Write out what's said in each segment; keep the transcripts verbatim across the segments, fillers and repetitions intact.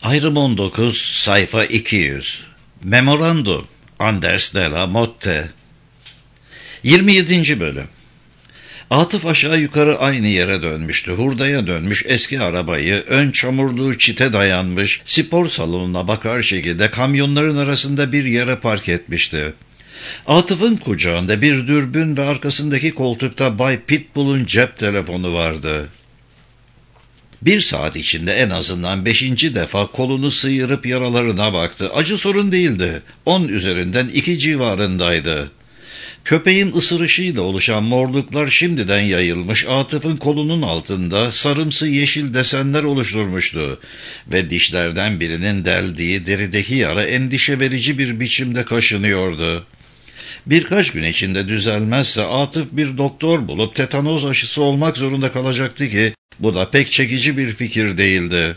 Ayrım on dokuz, sayfa iki yüz. Memorandum, Anders de la Motte. yirmi yedinci bölüm. Atıf aşağı yukarı aynı yere dönmüştü. Hurdaya dönmüş eski arabayı, ön çamurluğu çite dayanmış, spor salonuna bakar şekilde kamyonların arasında bir yere park etmişti. Atıf'ın kucağında bir dürbün ve arkasındaki koltukta Bay Pitbull'un cep telefonu vardı. Bir saat içinde en azından beşinci defa kolunu sıyırıp yaralarına baktı. Acı sorun değildi. On üzerinden iki civarındaydı. Köpeğin ısırışıyla oluşan morluklar şimdiden yayılmış, Atıf'ın kolunun altında sarımsı yeşil desenler oluşturmuştu ve dişlerden birinin deldiği derideki yara endişe verici bir biçimde kaşınıyordu. Birkaç gün içinde düzelmezse Atıf bir doktor bulup tetanoz aşısı olmak zorunda kalacaktı ki bu da pek çekici bir fikir değildi.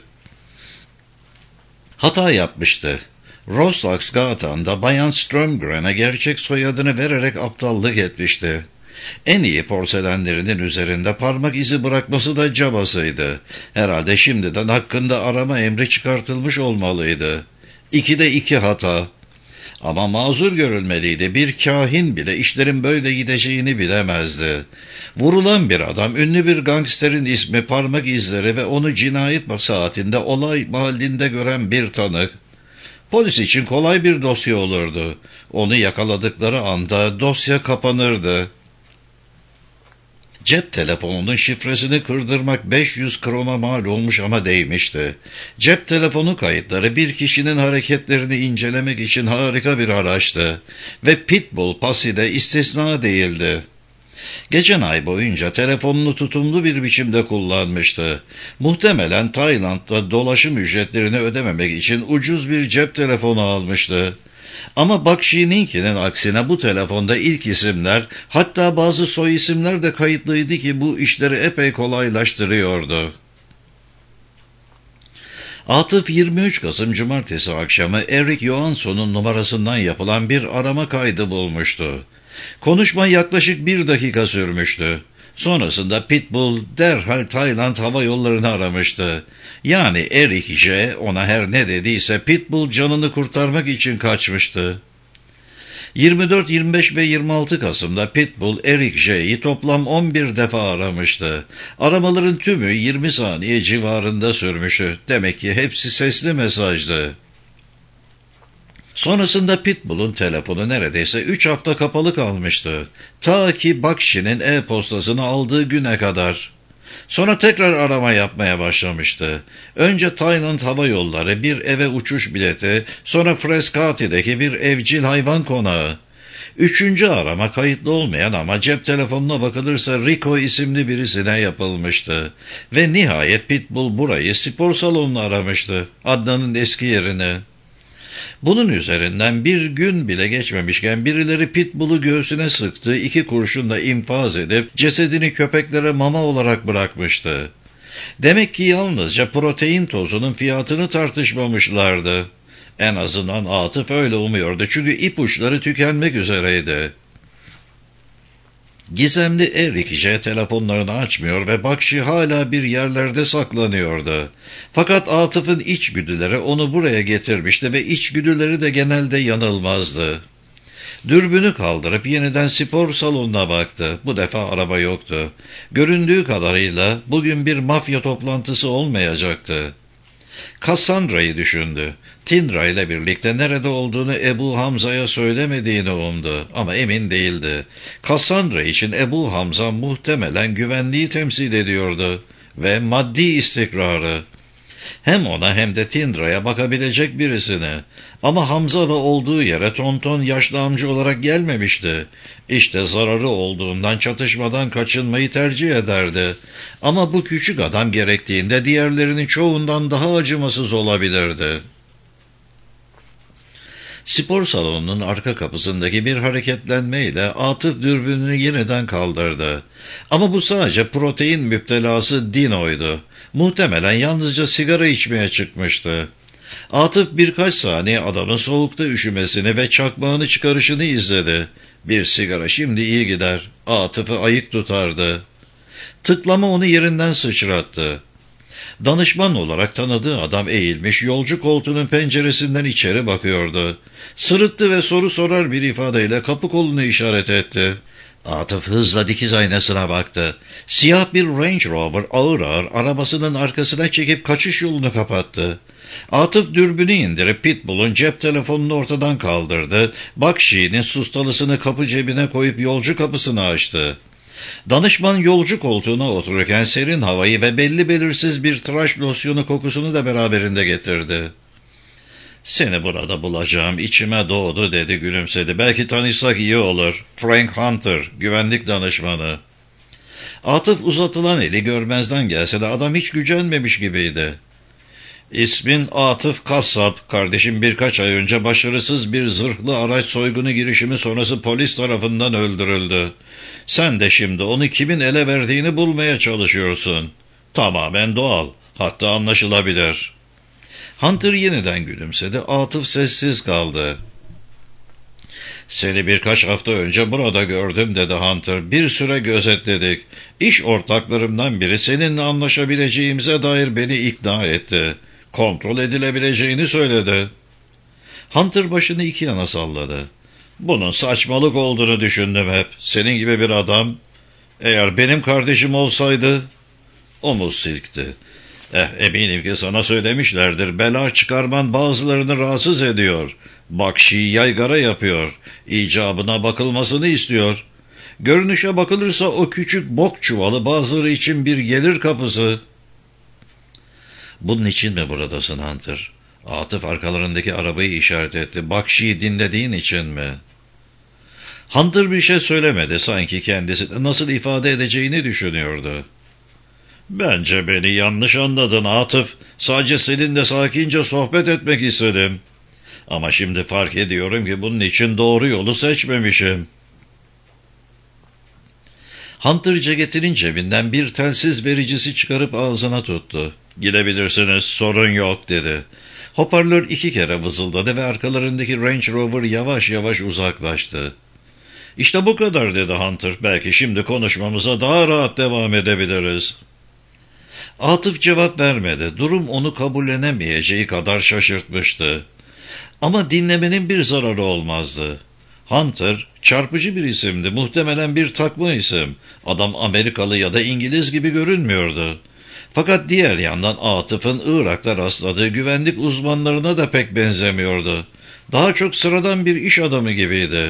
Hata yapmıştı. Roslagsgatan'da Bayan Strömgren'e gerçek soyadını vererek aptallık etmişti. En iyi porselenlerinin üzerinde parmak izi bırakması da cabasıydı. Herhalde şimdiden hakkında arama emri çıkartılmış olmalıydı. İkide iki hata. Ama mazur görülmeliydi. Bir kahin bile işlerin böyle gideceğini bilemezdi. Vurulan bir adam, ünlü bir gangsterin ismi, parmak izleri ve onu cinayet saatinde olay mahallinde gören bir tanık. Polis için kolay bir dosya olurdu. Onu yakaladıkları anda dosya kapanırdı. Cep telefonunun şifresini kırdırmak beş yüz krona mal olmuş ama değmişti. Cep telefonu kayıtları bir kişinin hareketlerini incelemek için harika bir araçtı. Ve Pitbull pasi de istisna değildi. Geçen ay boyunca telefonunu tutumlu bir biçimde kullanmıştı. Muhtemelen Tayland'da dolaşım ücretlerini ödememek için ucuz bir cep telefonu almıştı. Ama Bakshi'ninkinin aksine bu telefonda ilk isimler, hatta bazı soy isimler de kayıtlıydı ki bu işleri epey kolaylaştırıyordu. Atıf yirmi üç Kasım Cumartesi akşamı Erik Johansson'un numarasından yapılan bir arama kaydı bulmuştu. Konuşma yaklaşık bir dakika sürmüştü. Sonrasında Pitbull derhal Tayland hava yollarını aramıştı. Yani Erik J. ona her ne dediyse Pitbull canını kurtarmak için kaçmıştı. yirmi dört, yirmi beş ve yirmi altı Kasım'da Pitbull Erik J'yi toplam on bir defa aramıştı. Aramaların tümü yirmi saniye civarında sürmüştü. Demek ki hepsi sesli mesajdı. Sonrasında Pitbull'un telefonu neredeyse üç hafta kapalı kalmıştı. Ta ki Bakshi'nin e-postasını aldığı güne kadar. Sonra tekrar arama yapmaya başlamıştı. Önce Tayland Hava Yolları, bir eve uçuş bileti, sonra Freskati'deki bir evcil hayvan konağı. Üçüncü arama kayıtlı olmayan ama cep telefonuna bakılırsa Rico isimli birisine yapılmıştı. Ve nihayet Pitbull burayı, spor salonunu aramıştı. Adnan'ın eski yerini. Bunun üzerinden bir gün bile geçmemişken birileri Pitbull'u göğsüne sıktı, iki kurşunla infaz edip cesedini köpeklere mama olarak bırakmıştı. Demek ki yalnızca protein tozunun fiyatını tartışmamışlardı. En azından Atıf öyle umuyordu çünkü ipuçları tükenmek üzereydi. Gizemli Erik J. telefonlarını açmıyor ve Bakshi hala bir yerlerde saklanıyordu. Fakat Atıf'ın içgüdüleri onu buraya getirmişti ve içgüdüleri de genelde yanılmazdı. Dürbünü kaldırıp yeniden spor salonuna baktı. Bu defa araba yoktu. Göründüğü kadarıyla bugün bir mafya toplantısı olmayacaktı. Cassandra'yı düşündü. Tindra ile birlikte nerede olduğunu Ebu Hamza'ya söylemediğini umdu ama emin değildi. Cassandra için Ebu Hamza muhtemelen güvenliği temsil ediyordu ve maddi istikrarı. Hem ona hem de Tindra'ya bakabilecek birisini. Ama Hamza da olduğu yere tonton yaşlı amca olarak gelmemişti. İşte zararı olduğundan çatışmadan kaçınmayı tercih ederdi. Ama bu küçük adam gerektiğinde diğerlerinin çoğundan daha acımasız olabilirdi. Spor salonunun arka kapısındaki bir hareketlenmeyle Atıf dürbününü yeniden kaldırdı. Ama bu sadece protein müptelası Dino'ydu. Muhtemelen yalnızca sigara içmeye çıkmıştı. Atıf birkaç saniye adamın soğukta üşümesini ve çakmağını çıkarışını izledi. Bir sigara şimdi iyi gider. Atıf'ı ayık tutardı. Tıklama onu yerinden sıçrattı. Danışman olarak tanıdığı adam eğilmiş, yolcu koltuğunun penceresinden içeri bakıyordu. Sırıttı ve soru sorar bir ifadeyle kapı kolunu işaret etti. Atıf hızla dikiz aynasına baktı. Siyah bir Range Rover ağır ağır arabasının arkasına çekip kaçış yolunu kapattı. Atıf dürbünü indirip Pitbull'un cep telefonunu ortadan kaldırdı. Bakshi'nin sustalısını kapı cebine koyup yolcu kapısını açtı. Danışman yolcu koltuğuna otururken serin havayı ve belli belirsiz bir tıraş losyonu kokusunu da beraberinde getirdi. "Seni burada bulacağım, içime doğdu," dedi, gülümsedi. "Belki tanışsak iyi olur. Frank Hunter, güvenlik danışmanı." Atıf uzatılan eli görmezden gelse de adam hiç gücenmemiş gibiydi. "İsmin Atıf Kassap. Kardeşim birkaç ay önce başarısız bir zırhlı araç soygunu girişimi sonrası polis tarafından öldürüldü. Sen de şimdi onu kimin ele verdiğini bulmaya çalışıyorsun. Tamamen doğal, hatta anlaşılabilir." Hunter yeniden gülümsedi. Atıf sessiz kaldı. "Seni birkaç hafta önce burada gördüm," dedi Hunter. "Bir süre gözetledik. İş ortaklarımdan biri seninle anlaşabileceğimize dair beni ikna etti. Kontrol edilebileceğini söyledi." Hunter başını iki yana salladı. "Bunun saçmalık olduğunu düşündüm hep. Senin gibi bir adam, eğer benim kardeşim olsaydı..." Omuz silkti. "Eh, eminim ki sana söylemişlerdir. Bela çıkarman bazılarını rahatsız ediyor. Bakshi yaygara yapıyor. İcabına bakılmasını istiyor. Görünüşe bakılırsa o küçük bok çuvalı bazıları için bir gelir kapısı." "Bunun için mi buradasın Hunter?" Atıf arkalarındaki arabayı işaret etti. "Bakshi'yi dinlediğin için mi?" Hunter bir şey söylemedi. Sanki kendisini nasıl ifade edeceğini düşünüyordu. "Bence beni yanlış anladın Atıf. Sadece seninle sakince sohbet etmek istedim. Ama şimdi fark ediyorum ki bunun için doğru yolu seçmemişim." Hunter ceketinin cebinden bir telsiz vericisi çıkarıp ağzına tuttu. "Gidebilirsiniz, sorun yok," dedi. Hoparlör iki kere vızıldadı ve arkalarındaki Range Rover yavaş yavaş uzaklaştı. "İşte bu kadar," dedi Hunter. "Belki şimdi konuşmamıza daha rahat devam edebiliriz." Atıf cevap vermedi. Durum onu kabullenemeyeceği kadar şaşırtmıştı. Ama dinlemenin bir zararı olmazdı. Hunter çarpıcı bir isimdi. Muhtemelen bir takma isim. Adam Amerikalı ya da İngiliz gibi görünmüyordu. Fakat diğer yandan Atıf'ın Irak'ta rastladığı güvenlik uzmanlarına da pek benzemiyordu. Daha çok sıradan bir iş adamı gibiydi.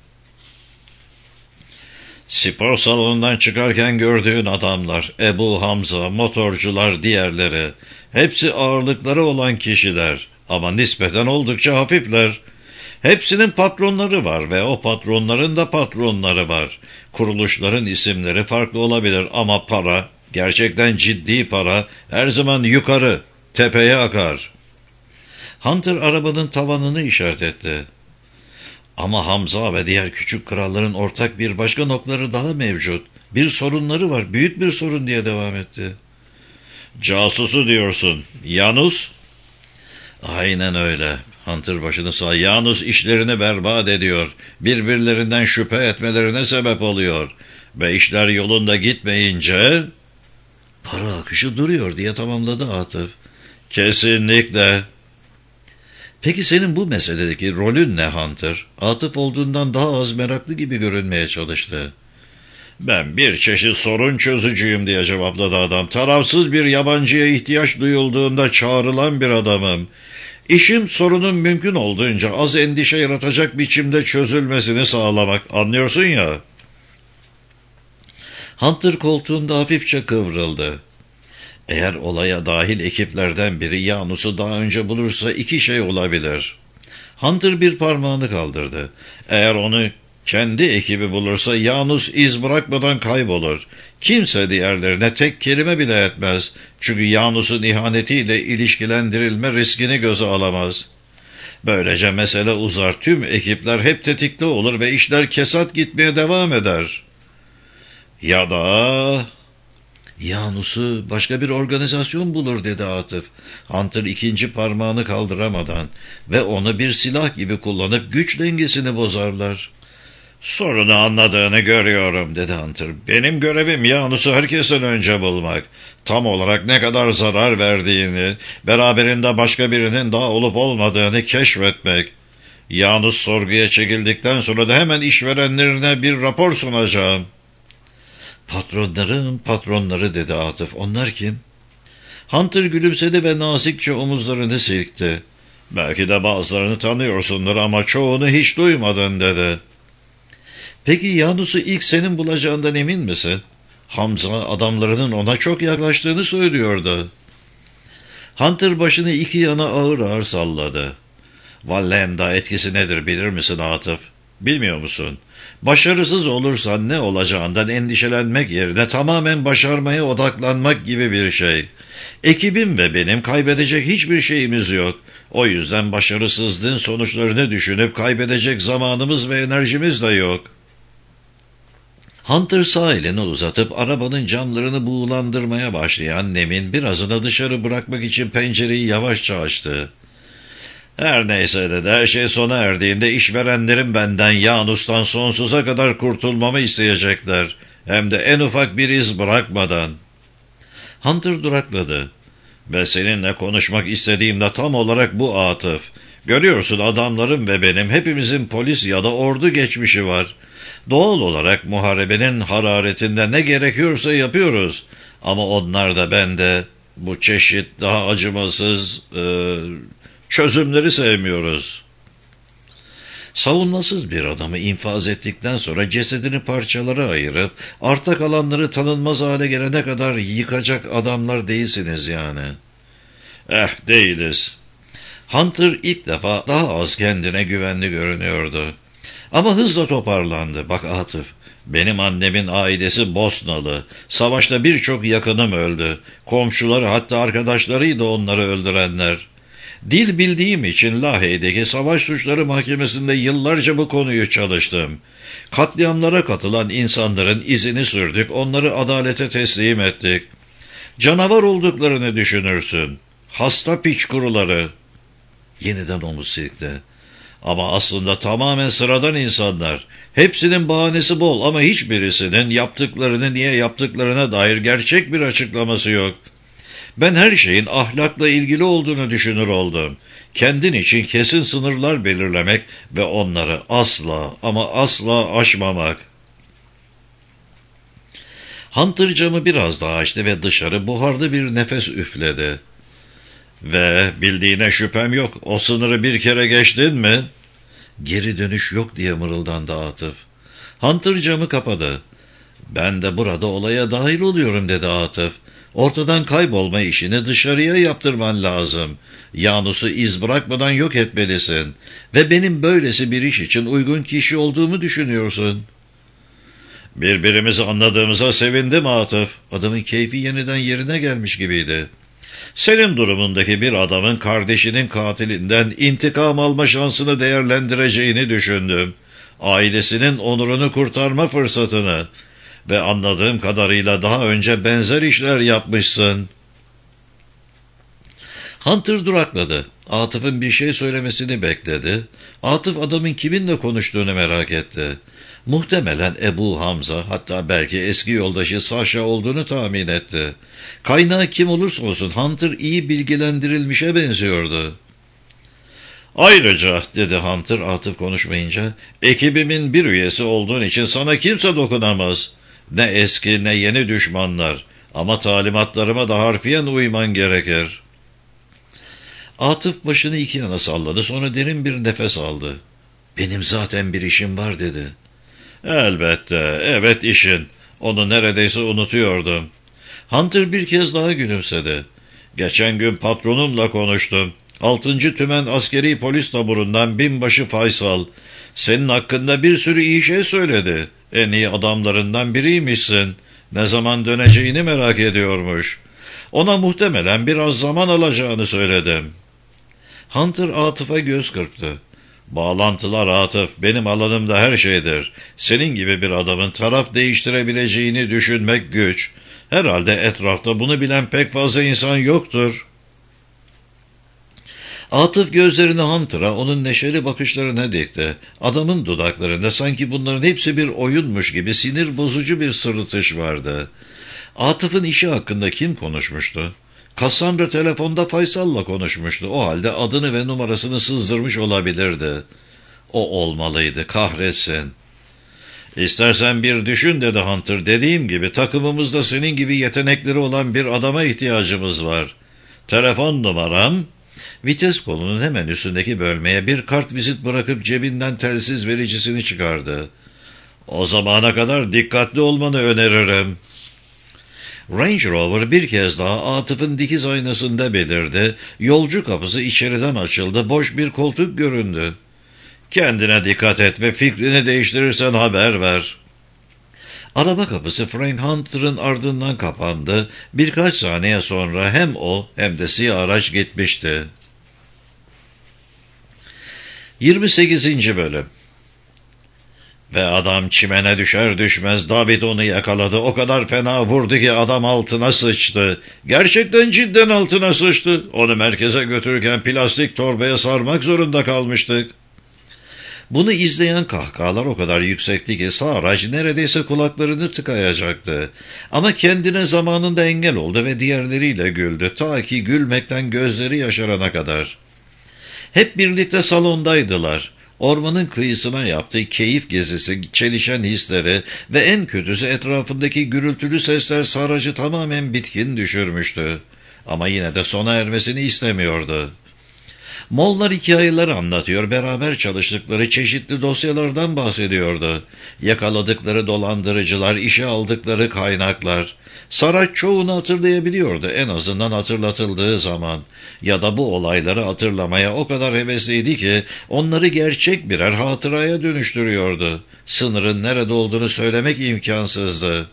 "Spor salonundan çıkarken gördüğün adamlar, Ebu Hamza, motorcular, diğerleri, hepsi ağırlıkları olan kişiler ama nispeten oldukça hafifler. Hepsinin patronları var ve o patronların da patronları var. Kuruluşların isimleri farklı olabilir ama para, gerçekten ciddi para, her zaman yukarı, tepeye akar." Hunter arabanın tavanını işaret etti. "Ama Hamza ve diğer küçük kralların ortak bir başka noktaları daha mevcut. Bir sorunları var, büyük bir sorun," diye devam etti. "Casusu diyorsun. Yanus?" "Aynen öyle." Hunter başını sağ. "Yanus işlerini berbat ediyor. Birbirlerinden şüphe etmelerine sebep oluyor. Ve işler yolunda gitmeyince..." "Para akışı duruyor," diye tamamladı Atıf. "Kesinlikle." "Peki senin bu meseledeki rolün ne Hunter?" Atıf olduğundan daha az meraklı gibi görünmeye çalıştı. "Ben bir çeşit sorun çözücüyüm," diye cevapladı adam. "Tarafsız bir yabancıya ihtiyaç duyulduğunda çağrılan bir adamım. İşim sorunun mümkün olduğunca az endişe yaratacak biçimde çözülmesini sağlamak. Anlıyorsun ya?" Hunter koltuğunda hafifçe kıvrıldı. Eğer olaya dahil ekiplerden biri Yanus'u daha önce bulursa iki şey olabilir. Hunter bir parmağını kaldırdı. Eğer onu kendi ekibi bulursa Yanus iz bırakmadan kaybolur. Kimse diğerlerine tek kelime bile etmez. Çünkü Yanus'un ihanetiyle ilişkilendirilme riskini göze alamaz. Böylece mesele uzar. Tüm ekipler hep tetikte olur ve işler kesat gitmeye devam eder. Ya da... Yanus'u başka bir organizasyon bulur, dedi Atıf. Hunter ikinci parmağını kaldıramadan, ve onu bir silah gibi kullanıp güç dengesini bozarlar. Sorunu anladığını görüyorum, dedi Hunter. Benim görevim Janus'u herkesten önce bulmak. Tam olarak ne kadar zarar verdiğini, beraberinde başka birinin daha olup olmadığını keşfetmek. Janus sorguya çekildikten sonra da hemen işverenlerine bir rapor sunacağım. Patronların patronları, dedi Atıf. Onlar kim? Hunter gülümsedi ve nazikçe omuzlarını silkti. Belki de bazılarını tanıyorsundur ama çoğunu hiç duymadın, dedi. Peki Janus'u ilk senin bulacağından emin misin? Hamza adamlarının ona çok yaklaştığını söylüyordu. Hunter başını iki yana ağır ağır salladı. Vallenda etkisi nedir bilir misin Atıf? Bilmiyor musun? Başarısız olursan ne olacağından endişelenmek yerine tamamen başarmaya odaklanmak gibi bir şey. Ekibim ve benim kaybedecek hiçbir şeyimiz yok. O yüzden başarısızlığın sonuçlarını düşünüp kaybedecek zamanımız ve enerjimiz de yok. Hunter sağ elini uzatıp arabanın camlarını buğulandırmaya başlayan nemin birazını dışarı bırakmak için pencereyi yavaşça açtı. Her neyse dedi, her şey sona erdiğinde işverenlerim benden Janus'tan sonsuza kadar kurtulmamı isteyecekler. Hem de en ufak bir iz bırakmadan. Hunter durakladı. Ve seninle konuşmak istediğim de tam olarak bu Atıf. Görüyorsun adamlarım ve benim hepimizin polis ya da ordu geçmişi var. Doğal olarak muharebenin hararetinde ne gerekiyorsa yapıyoruz. Ama onlar da ben de bu çeşit daha acımasız e, çözümleri sevmiyoruz. Savunmasız bir adamı infaz ettikten sonra cesedini parçalara ayırıp arta kalanları tanınmaz hale gelene kadar yıkacak adamlar değilsiniz yani. Eh, değiliz. Hunter ilk defa daha az kendine güvenli görünüyordu. Ama hızla toparlandı. Bak Atıf, benim annemin ailesi Bosnalı. Savaşta birçok yakınım öldü. Komşuları hatta arkadaşlarıydı onları öldürenler. Dil bildiğim için Lahey'deki savaş suçları mahkemesinde yıllarca bu konuyu çalıştım. Katliamlara katılan insanların izini sürdük, onları adalete teslim ettik. Canavar olduklarını düşünürsün. Hasta piç kuruları. Yeniden omuz silkti. Ama aslında tamamen sıradan insanlar. Hepsinin bahanesi bol ama hiçbirisinin yaptıklarını niye yaptıklarına dair gerçek bir açıklaması yok. Ben her şeyin ahlakla ilgili olduğunu düşünür oldum. Kendin için kesin sınırlar belirlemek ve onları asla ama asla aşmamak. Hunter camı biraz daha açtı ve dışarı buharlı bir nefes üfledi. Ve bildiğine şüphem yok, o sınırı bir kere geçtin mi? Geri dönüş yok diye mırıldandı Atıf. Hunter camı kapadı. Ben de burada olaya dahil oluyorum, dedi Atıf. Ortadan kaybolma işini dışarıya yaptırman lazım. Janus'u iz bırakmadan yok etmelisin. Ve benim böylesi bir iş için uygun kişi olduğumu düşünüyorsun. Birbirimizi anladığımıza sevindim Atıf. Adamın keyfi yeniden yerine gelmiş gibiydi. Senin durumundaki bir adamın kardeşinin katilinden intikam alma şansını değerlendireceğini düşündüm. Ailesinin onurunu kurtarma fırsatını. Ve anladığım kadarıyla daha önce benzer işler yapmışsın. Hunter durakladı. Atıf'ın bir şey söylemesini bekledi. Atıf adamın kiminle konuştuğunu merak etti. Muhtemelen Ebu Hamza, hatta belki eski yoldaşı Saşa olduğunu tahmin etti. Kaynağı kim olursa olsun Hunter iyi bilgilendirilmişe benziyordu. Ayrıca, dedi Hunter Atıf konuşmayınca, ekibimin bir üyesi olduğun için sana kimse dokunamaz. Ne eski ne yeni düşmanlar. Ama talimatlarıma da harfiyen uyman gerekir. Atıf başını iki yana salladı, sonra derin bir nefes aldı. Benim zaten bir işim var, dedi. Elbette, evet işin. Onu neredeyse unutuyordum. Hunter bir kez daha gülümsedi. Geçen gün patronumla konuştum. Altıncı Tümen Askeri Polis Taburu'ndan binbaşı Faysal. Senin hakkında bir sürü iyi şey söyledi. En iyi adamlarından biriymişsin. Ne zaman döneceğini merak ediyormuş. Ona muhtemelen biraz zaman alacağını söyledim. Hunter Atıf'a göz kırptı. Bağlantılar Atıf, benim alanımda her şeydir. Senin gibi bir adamın taraf değiştirebileceğini düşünmek güç. Herhalde etrafta bunu bilen pek fazla insan yoktur. Atıf gözlerini Hunter'a, onun neşeli bakışlarına dikti. Adamın dudaklarında sanki bunların hepsi bir oyunmuş gibi sinir bozucu bir sırıtış vardı. Atıf'ın işi hakkında kim konuşmuştu? Cassandra telefonda Faysal'la konuşmuştu. O halde adını ve numarasını sızdırmış olabilirdi. O olmalıydı, kahretsin. İstersen bir düşün dedi Hunter. Dediğim gibi takımımızda senin gibi yetenekleri olan bir adama ihtiyacımız var. Telefon numaram... Vites kolunun hemen üstündeki bölmeye bir kart vizit bırakıp cebinden telsiz vericisini çıkardı. O zamana kadar dikkatli olmanı öneririm. Range Rover bir kez daha Atıf'ın dikiz aynasında belirdi. Yolcu kapısı içeriden açıldı. Boş bir koltuk göründü. Kendine dikkat et ve fikrini değiştirirsen haber ver. Araba kapısı Frank Hunter'ın ardından kapandı. Birkaç saniye sonra hem o hem de siyah araç gitmişti. yirmi sekizinci Bölüm. Ve adam çimene düşer düşmez David onu yakaladı. O kadar fena vurdu ki adam altına sıçtı. Gerçekten cidden altına sıçtı. Onu merkeze götürürken plastik torbaya sarmak zorunda kalmıştık. Bunu izleyen kahkahalar o kadar yüksekti ki Saraj neredeyse kulaklarını tıkayacaktı. Ama kendine zamanında engel oldu ve diğerleriyle güldü. Ta ki gülmekten gözleri yaşarana kadar. Hep birlikte salondaydılar. Ormanın kıyısına yaptığı keyif gezisi, çelişen hisleri ve en kötüsü etrafındaki gürültülü sesler Saraj'ı tamamen bitkin düşürmüştü. Ama yine de sona ermesini istemiyordu. Mollar hikayeler anlatıyor, beraber çalıştıkları çeşitli dosyalardan bahsediyordu. Yakaladıkları dolandırıcılar, işe aldıkları kaynaklar. Saraj çoğunu hatırlayabiliyordu, en azından hatırlatıldığı zaman. Ya da bu olayları hatırlamaya o kadar hevesliydi ki onları gerçek birer hatıraya dönüştürüyordu. Sınırın nerede olduğunu söylemek imkansızdı.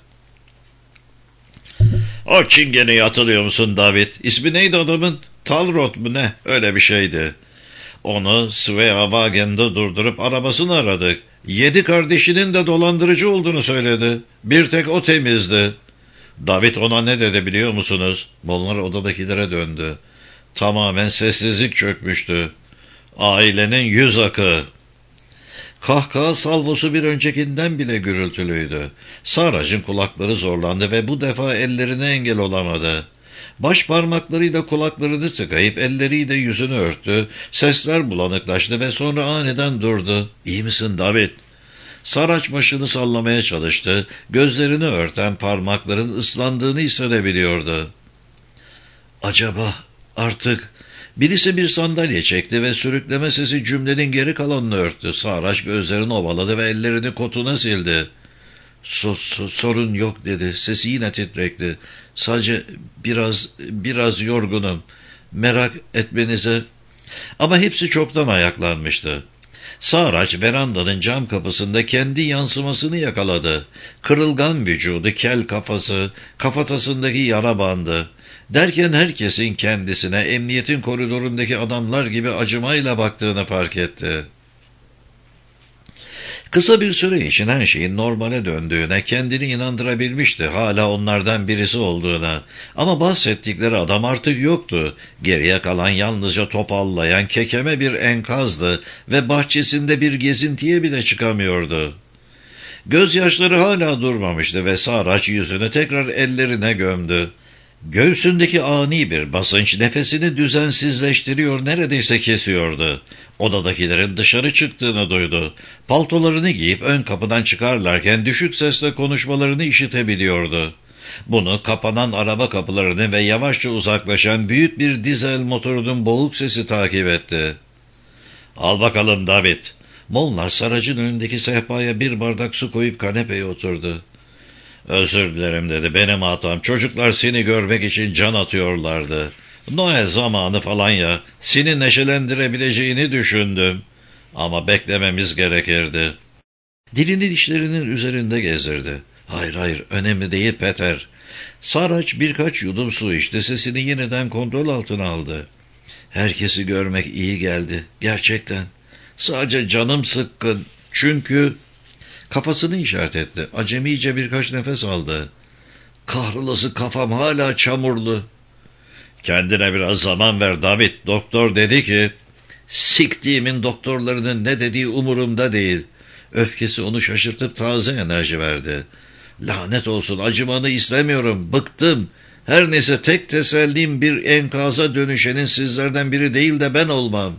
O çingeneyi hatırlıyor musun David? İsmi neydi adamın? Talrot mu ne? Öyle bir şeydi. Onu Svea Wagen'de durdurup arabasını aradık. Yedi kardeşinin de dolandırıcı olduğunu söyledi. Bir tek o temizdi. David ona ne dedi biliyor musunuz? Molnar odadakilere döndü. Tamamen sessizlik çökmüştü. Ailenin yüz akı. Kahkaha salvosu bir öncekinden bile gürültülüydü. Saraj'ın kulakları zorlandı ve bu defa ellerine engel olamadı. Baş parmaklarıyla kulaklarını tıkayıp elleriyle yüzünü örttü. Sesler bulanıklaştı ve sonra aniden durdu. "İyi misin David?" Saraj başını sallamaya çalıştı. Gözlerini örten parmakların ıslandığını hissedebiliyordu. Acaba artık... Birisi bir sandalye çekti ve sürükleme sesi cümlenin geri kalanını örttü. Saraj gözlerini ovaladı ve ellerini kotuna sildi. So, so, sorun yok dedi. Sesi yine titrekti. Sadece biraz, biraz yorgunum. Merak etmenize... Ama hepsi çoktan ayaklanmıştı. Saraj verandanın cam kapısında kendi yansımasını yakaladı. Kırılgan vücudu, kel kafası, kafatasındaki yara bandı. Derken herkesin kendisine emniyetin koridorundaki adamlar gibi acımayla baktığını fark etti. Kısa bir süre için her şeyin normale döndüğüne kendini inandırabilmişti, hala onlardan birisi olduğuna. Ama bahsettikleri adam artık yoktu. Geriye kalan yalnızca topallayan kekeme bir enkazdı ve bahçesinde bir gezintiye bile çıkamıyordu. Gözyaşları hala durmamıştı ve Saraj yüzünü tekrar ellerine gömdü. Göğsündeki ani bir basınç nefesini düzensizleştiriyor, neredeyse kesiyordu. Odadakilerin dışarı çıktığını duydu. Paltolarını giyip ön kapıdan çıkarlarken düşük sesle konuşmalarını işitebiliyordu. Bunu kapanan araba kapılarını ve yavaşça uzaklaşan büyük bir dizel motorunun boğuk sesi takip etti. "Al bakalım David." Molnar Saraj'ın önündeki sehpaya bir bardak su koyup kanepeye oturdu. "Özür dilerim" dedi. "Benim hatam. Çocuklar seni görmek için can atıyorlardı. Noel zamanı falan ya. Seni neşelendirebileceğini düşündüm. Ama beklememiz gerekirdi." Dilini dişlerinin üzerinde gezdirdi. "Hayır hayır, önemli değil Peter." Saraj birkaç yudum su içti. Sesini yeniden kontrol altına aldı. "Herkesi görmek iyi geldi. Gerçekten. Sadece canım sıkkın. Çünkü..." Kafasını işaret etti. Acemice birkaç nefes aldı. "Kahrolası kafam hala çamurlu." Kendine biraz zaman ver David. Doktor dedi ki, siktiğimin doktorlarının ne dediği umurumda değil. Öfkesi onu şaşırtıp taze enerji verdi. Lanet olsun, acımanı istemiyorum, bıktım. Her neyse, tek tesellim bir enkaza dönüşenin sizlerden biri değil de ben olmam.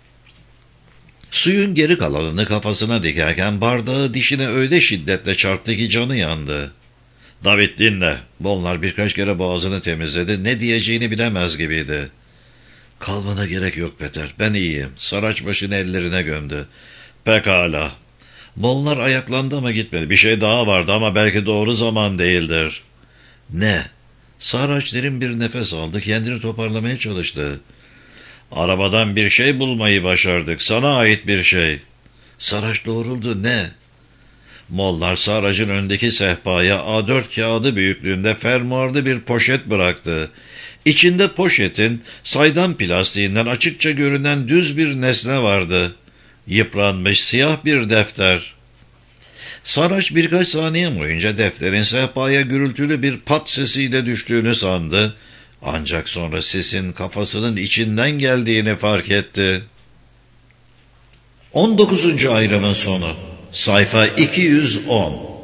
Suyun geri kalanını kafasına dikerken bardağı dişine öyle şiddetle çarptı ki canı yandı. David dinle. Molnar birkaç kere boğazını temizledi. Ne diyeceğini bilemez gibiydi. Kalmana gerek yok Peter. Ben iyiyim. Saraç başını ellerine gömdü. Pekala. Molnar ayaklandı ama gitmedi. Bir şey daha vardı ama belki doğru zaman değildir. Ne? Saraç derin bir nefes aldı. Kendini toparlamaya çalıştı. Arabadan bir şey bulmayı başardık. Sana ait bir şey. Saraç doğruldu. Ne? Molnar Saraç'ın öndeki sehpaya A dört kağıdı büyüklüğünde fermuarlı bir poşet bıraktı. İçinde poşetin saydam plastiğinden açıkça görünen düz bir nesne vardı. Yıpranmış siyah bir defter. Saraç birkaç saniye boyunca defterin sehpaya gürültülü bir pat sesiyle düştüğünü sandı. Ancak sonra sesin kafasının içinden geldiğini fark etti. on dokuzuncu ayrımın sonu. Sayfa iki yüz on.